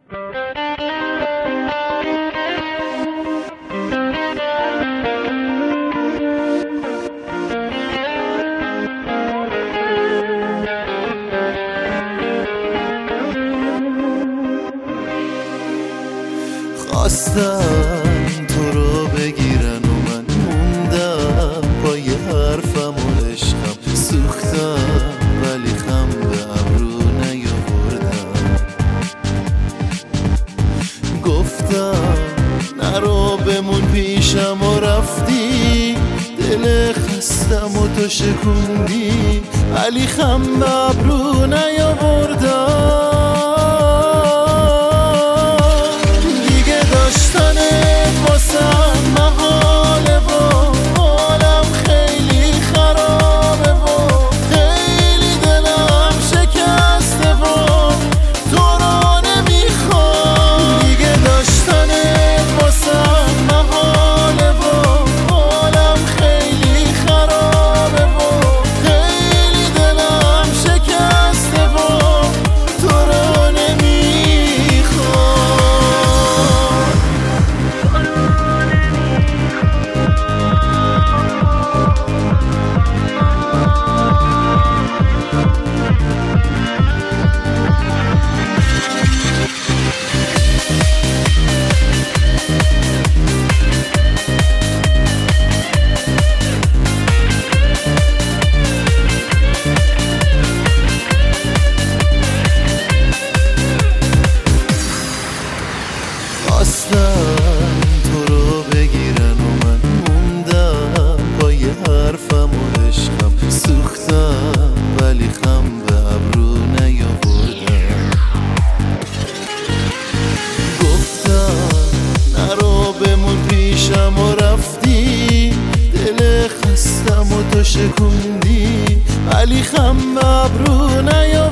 خواستن تو رو بگیرن و من موندم پای حرفم و عشقم سوختم ولی خم به ابرو نیاوردم. گفتم نرو بمون پیشم و رفتی، دل خستم و تو شکوندی ولی خم به ابرو نیاوردم. خواستن تو رو بگیرن و من موندم پای حرفم و عشقم سوختم ولی خم به ابرو نیاوردم. گفتم نرو بمون پیشم و رفتی، دل خستم و تو شکوندی ولی خم به ابرو نیاوردم.